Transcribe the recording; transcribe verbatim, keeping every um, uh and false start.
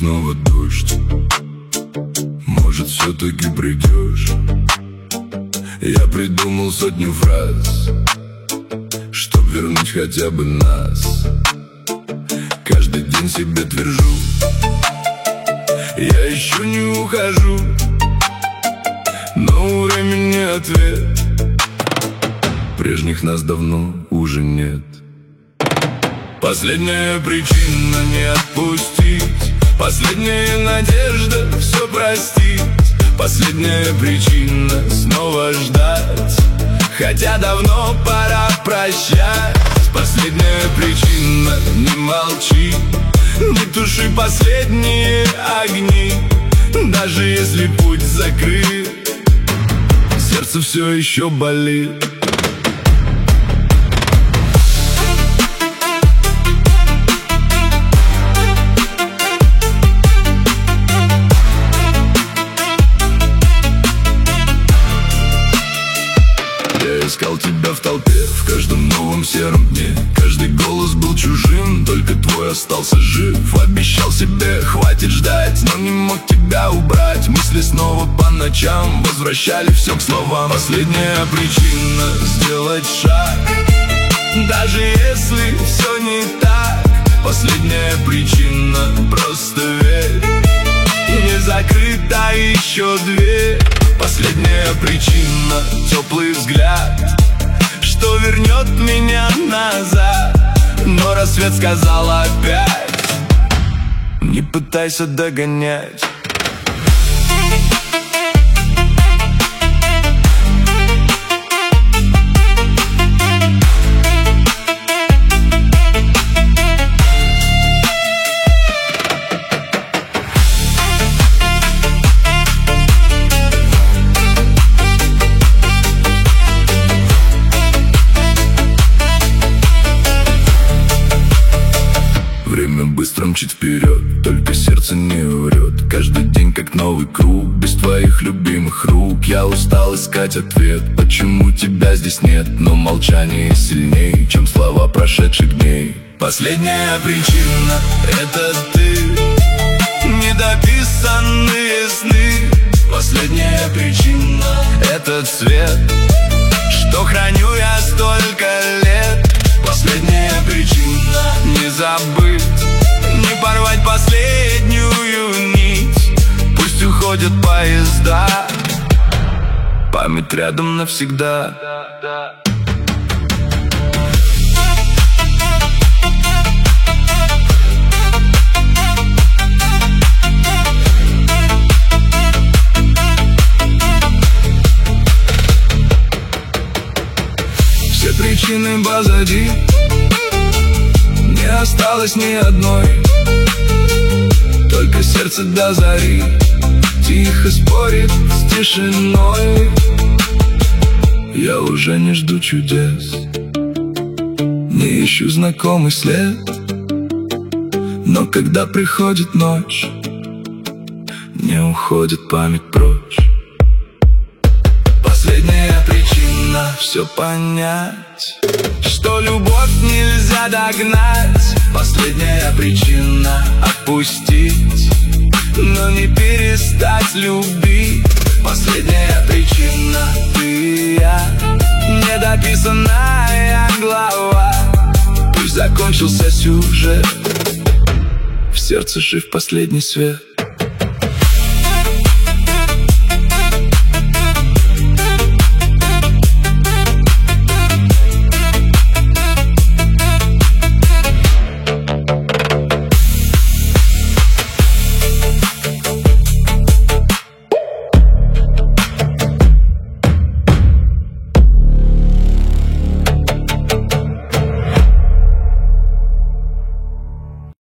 снова дождь. Может, все-таки придешь? Я придумал сотню фраз, чтоб вернуть хотя бы нас. Каждый день себе твержу: я еще не ухожу, но у времени ответ. Прежних нас давно уже нет. Последняя причина не отпустить, последняя надежда все простить, последняя причина снова ждать, хотя давно пора прощать. Последняя причина — не молчи, не туши последние огни, даже если путь закрыт, сердце все еще болит. Искал тебя в толпе, в каждом новом сером дне. Каждый голос был чужим, только твой остался жив. Обещал себе, хватит ждать, но не мог тебя убрать. Мысли снова по ночам возвращали все к словам. Последняя причина — сделать шаг, даже если все не так. Последняя причина — просто верь, не закрыта еще дверь. Последняя причина — теплый взгляд, что вернет меня назад. Но рассвет сказал опять: не пытайся догонять. Время быстро мчит вперед, только сердце не врет. Каждый день как новый круг, без твоих любимых рук. Я устал искать ответ, почему тебя здесь нет. Но молчание сильнее, чем слова прошедших дней. Последняя причина — это ты, недописанные сны. Последняя причина — это цвет, что храню я столько лет. Последняя причина — не забыть, не порвать последнюю нить. Пусть уходят поезда, память рядом навсегда. Все причины позади, не осталось ни одной, только сердце до зари тихо спорит с тишиной. Я уже не жду чудес, не ищу знакомый след, но когда приходит ночь, не уходит память прочь. Последняя причина — все понять, что любовь нельзя догнать. Последняя причина — отпустить, но не перестать любить. Последняя причина — ты и я, недописанная глава. Пусть закончился сюжет, в сердце жив последний свет.